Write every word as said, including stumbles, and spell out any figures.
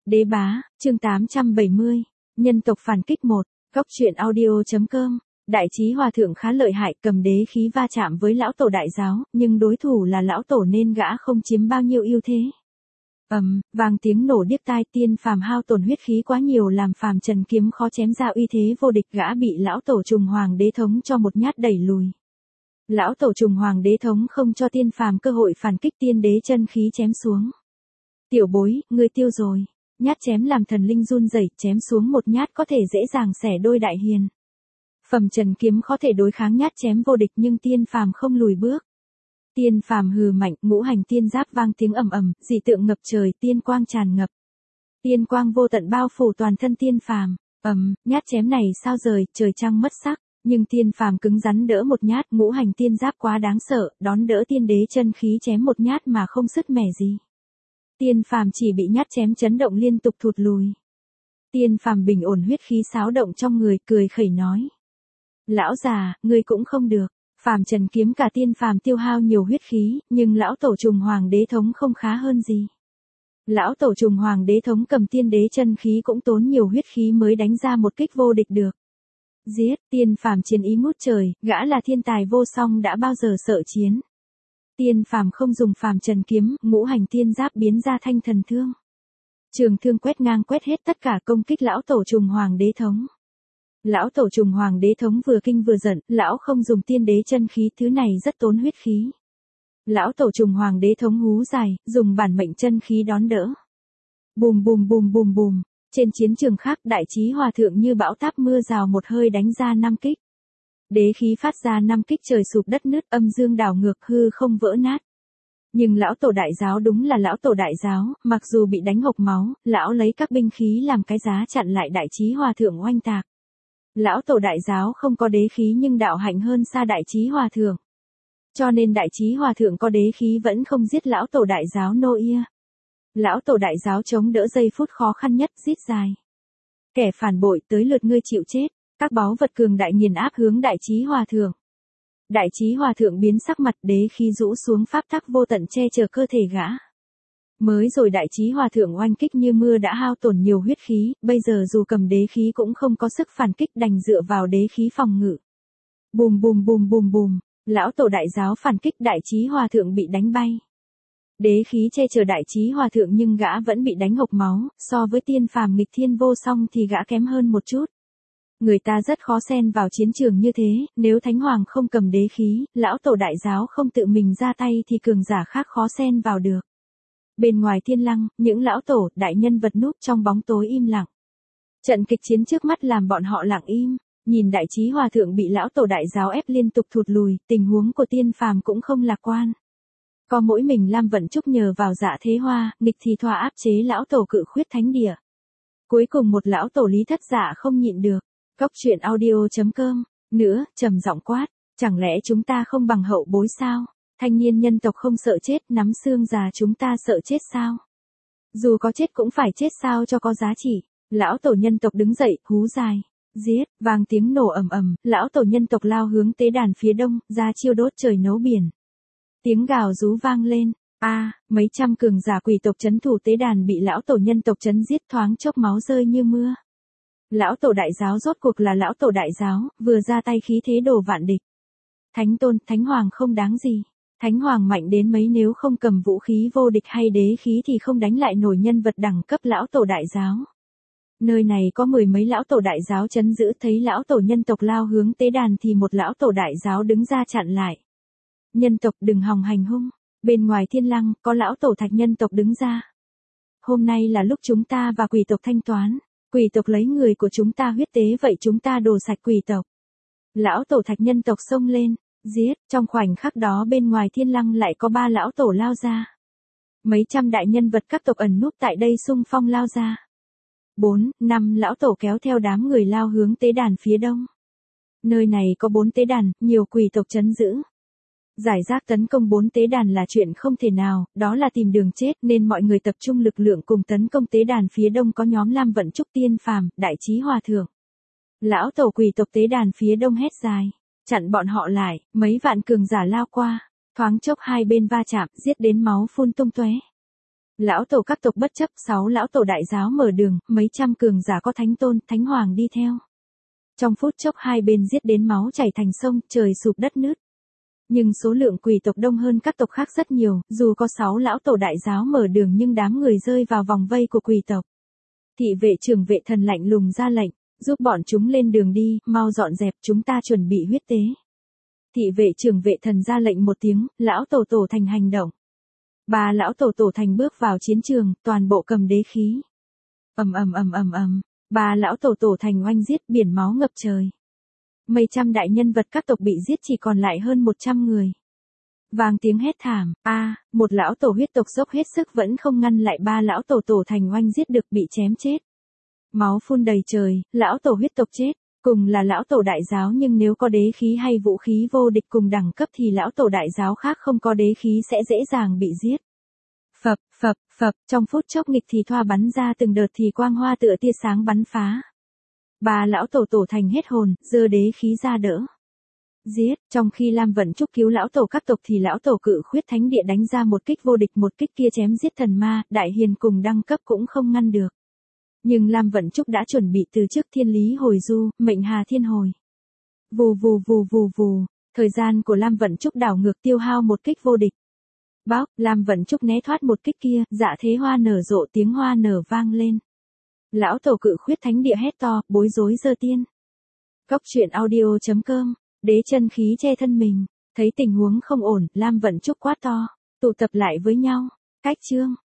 Đế bá, chương tám trăm bảy mươi, nhân tộc phản kích một, góc truyện audio.com. Đại trí hòa thượng khá lợi hại, cầm đế khí va chạm với lão tổ đại giáo, nhưng đối thủ là lão tổ nên gã không chiếm bao nhiêu ưu thế. Ầm, um, vang tiếng nổ điếc tai, tiên phàm hao tổn huyết khí quá nhiều làm phàm trần kiếm khó chém ra uy thế vô địch, gã bị lão tổ trùng hoàng đế thống cho một nhát đẩy lùi. Lão tổ trùng hoàng đế thống không cho tiên phàm cơ hội phản kích, tiên đế chân khí chém xuống. Tiểu bối, ngươi tiêu rồi. Nhát chém làm thần linh run rẩy, chém xuống một nhát có thể dễ dàng xẻ đôi đại hiền. Phẩm trần kiếm có thể đối kháng nhát chém vô địch nhưng tiên phàm không lùi bước. Tiên phàm hừ mạnh, ngũ hành tiên giáp vang tiếng ầm ầm, dị tượng ngập trời, tiên quang tràn ngập. Tiên quang vô tận bao phủ toàn thân tiên phàm. Ầm, nhát chém này sao rời, trời trăng mất sắc, nhưng tiên phàm cứng rắn đỡ một nhát, ngũ hành tiên giáp quá đáng sợ, đón đỡ tiên đế chân khí chém một nhát mà không sứt mẻ gì. Tiên phàm chỉ bị nhát chém chấn động liên tục thụt lùi. Tiên phàm bình ổn huyết khí xáo động trong người, cười khẩy nói: lão già, ngươi cũng không được. Phàm trần kiếm cả tiên phàm tiêu hao nhiều huyết khí, nhưng lão tổ trùng hoàng đế thống không khá hơn gì. Lão tổ trùng hoàng đế thống cầm tiên đế chân khí cũng tốn nhiều huyết khí mới đánh ra một kích vô địch được. Giết, tiên phàm chiến ý ngút trời, gã là thiên tài vô song đã bao giờ sợ chiến. Tiên phàm không dùng phàm trần kiếm, ngũ hành tiên giáp biến ra thanh thần thương. Trường thương quét ngang quét hết tất cả công kích lão tổ trùng hoàng đế thống. Lão tổ trùng hoàng đế thống vừa kinh vừa giận, lão không dùng tiên đế chân khí, thứ này rất tốn huyết khí. Lão tổ trùng hoàng đế thống hú dài, dùng bản mệnh chân khí đón đỡ. Bùm bùm bùm bùm bùm, trên chiến trường khác, đại trí hòa thượng như bão táp mưa rào một hơi đánh ra năm kích. Đế khí phát ra năm kích, trời sụp đất nứt, âm dương đảo ngược, hư không vỡ nát. Nhưng lão tổ đại giáo đúng là lão tổ đại giáo, mặc dù bị đánh hộc máu, lão lấy các binh khí làm cái giá chặn lại đại trí hòa thượng oanh tạc. Lão tổ đại giáo không có đế khí nhưng đạo hạnh hơn xa đại trí hòa thượng. Cho nên đại trí hòa thượng có đế khí vẫn không giết lão tổ đại giáo nô ia. Lão tổ đại giáo chống đỡ giây phút khó khăn nhất, rít dài: kẻ phản bội, tới lượt ngươi chịu chết. Các báu vật cường đại nghiền áp hướng đại trí hòa thượng. Đại trí hòa thượng biến sắc mặt, đế khí rũ xuống, pháp tắc vô tận che chở cơ thể gã. Mới rồi đại trí hòa thượng oanh kích như mưa đã hao tổn nhiều huyết khí, bây giờ dù cầm đế khí cũng không có sức phản kích, đành dựa vào đế khí phòng ngự. Bùm bùm bùm bùm bùm, lão tổ đại giáo phản kích, đại trí hòa thượng bị đánh bay. Đế khí che chở đại trí hòa thượng nhưng gã vẫn bị đánh hộc máu, so với tiên phàm nghịch thiên vô song thì gã kém hơn một chút. Người ta rất khó xen vào chiến trường như thế, nếu Thánh Hoàng không cầm đế khí, lão tổ đại giáo không tự mình ra tay thì cường giả khác khó xen vào được. Bên ngoài thiên lăng, những lão tổ, đại nhân vật núp trong bóng tối im lặng. Trận kịch chiến trước mắt làm bọn họ lặng im, nhìn đại trí hòa thượng bị lão tổ đại giáo ép liên tục thụt lùi, tình huống của tiên phàm cũng không lạc quan. Có mỗi mình Lam Vận Trúc nhờ vào Dạ Thế Hoa, nghịch thì thoa áp chế lão tổ cự khuyết thánh địa. Cuối cùng một lão tổ Lý Thất Dạ không nhịn được. Góc truyện audio.com, nữa, trầm giọng quát: chẳng lẽ chúng ta không bằng hậu bối sao? Thanh niên nhân tộc không sợ chết, nắm xương già chúng ta sợ chết sao? Dù có chết cũng phải chết sao cho có giá trị. Lão tổ nhân tộc đứng dậy, hú dài: giết, vang tiếng nổ ầm ầm, lão tổ nhân tộc lao hướng tế đàn phía đông, ra chiêu đốt trời nấu biển. Tiếng gào rú vang lên, a, à, mấy trăm cường giả quỷ tộc trấn thủ tế đàn bị lão tổ nhân tộc trấn giết, thoáng chốc máu rơi như mưa. Lão tổ đại giáo rốt cuộc là lão tổ đại giáo, vừa ra tay khí thế đổ vạn địch. Thánh tôn, Thánh Hoàng không đáng gì. Thánh Hoàng mạnh đến mấy nếu không cầm vũ khí vô địch hay đế khí thì không đánh lại nổi nhân vật đẳng cấp lão tổ đại giáo. Nơi này có mười mấy lão tổ đại giáo trấn giữ, thấy lão tổ nhân tộc lao hướng tế đàn thì một lão tổ đại giáo đứng ra chặn lại. Nhân tộc đừng hòng hành hung. Bên ngoài thiên lăng, có lão tổ thạch nhân tộc đứng ra. Hôm nay là lúc chúng ta và quỷ tộc thanh toán. Quỷ tộc lấy người của chúng ta huyết tế, vậy chúng ta đổ sạch quỷ tộc. Lão tổ thạch nhân tộc xông lên, giết, trong khoảnh khắc đó bên ngoài thiên lăng lại có ba lão tổ lao ra. Mấy trăm đại nhân vật các tộc ẩn núp tại đây xung phong lao ra. Bốn, năm lão tổ kéo theo đám người lao hướng tế đàn phía đông. Nơi này có bốn tế đàn, nhiều quỷ tộc trấn giữ. Giải rác tấn công bốn tế đàn là chuyện không thể nào, đó là tìm đường chết nên mọi người tập trung lực lượng cùng tấn công tế đàn phía đông có nhóm Lam Vận Trúc, tiên phàm, đại trí hòa thượng. Lão tổ quỷ tộc tế đàn phía đông hét dài: chặn bọn họ lại, mấy vạn cường giả lao qua, thoáng chốc hai bên va chạm, giết đến máu phun tung tóe. Lão tổ các tộc bất chấp, sáu lão tổ đại giáo mở đường, mấy trăm cường giả có thánh tôn, thánh hoàng đi theo. Trong phút chốc hai bên giết đến máu chảy thành sông, trời sụp đất nứt. Nhưng số lượng quỷ tộc đông hơn các tộc khác rất nhiều, dù có sáu lão tổ đại giáo mở đường nhưng đám người rơi vào vòng vây của quỷ tộc. Thị vệ trưởng vệ thần lạnh lùng ra lệnh, giúp bọn chúng lên đường đi, mau dọn dẹp, chúng ta chuẩn bị huyết tế. Thị vệ trưởng vệ thần ra lệnh một tiếng, lão tổ tổ thành hành động. Ba lão tổ tổ thành bước vào chiến trường, toàn bộ cầm đế khí. Ầm ầm ầm ầm ầm, ba lão tổ tổ thành oanh giết, biển máu ngập trời. Mấy trăm đại nhân vật các tộc bị giết, chỉ còn lại hơn một trăm người. Vang tiếng hét thảm, a, một lão tổ huyết tộc dốc hết sức vẫn không ngăn lại ba lão tổ tổ thành oanh giết được, bị chém chết. Máu phun đầy trời, lão tổ huyết tộc chết, cùng là lão tổ đại giáo nhưng nếu có đế khí hay vũ khí vô địch cùng đẳng cấp thì lão tổ đại giáo khác không có đế khí sẽ dễ dàng bị giết. Phập, phập, phập, trong phút chốc nghịch thì thoa bắn ra từng đợt thì quang hoa tựa tia sáng bắn phá. Ba lão tổ tổ thành hết hồn, giơ đế khí ra đỡ. Giết, trong khi Lam Vận Trúc cứu lão tổ các tộc thì lão tổ Cự Khuyết Thánh Địa đánh ra một kích vô địch, một kích kia chém giết thần ma, đại hiền cùng đăng cấp cũng không ngăn được. Nhưng Lam Vận Trúc đã chuẩn bị từ trước thiên lý hồi du, mệnh hà thiên hồi. Vù vù vù vù vù, thời gian của Lam Vận Trúc đảo ngược tiêu hao một kích vô địch. Bóc, Lam Vận Trúc né thoát một kích kia, dạ thế hoa nở rộ, tiếng hoa nở vang lên. Lão tổ Cự Khuyết Thánh Địa hét to, bối rối giơ tiên. Cốc truyện audio chấm com, đế chân khí che thân mình, thấy tình huống không ổn, Lam Vận Trúc quát to, tụ tập lại với nhau, cách chương.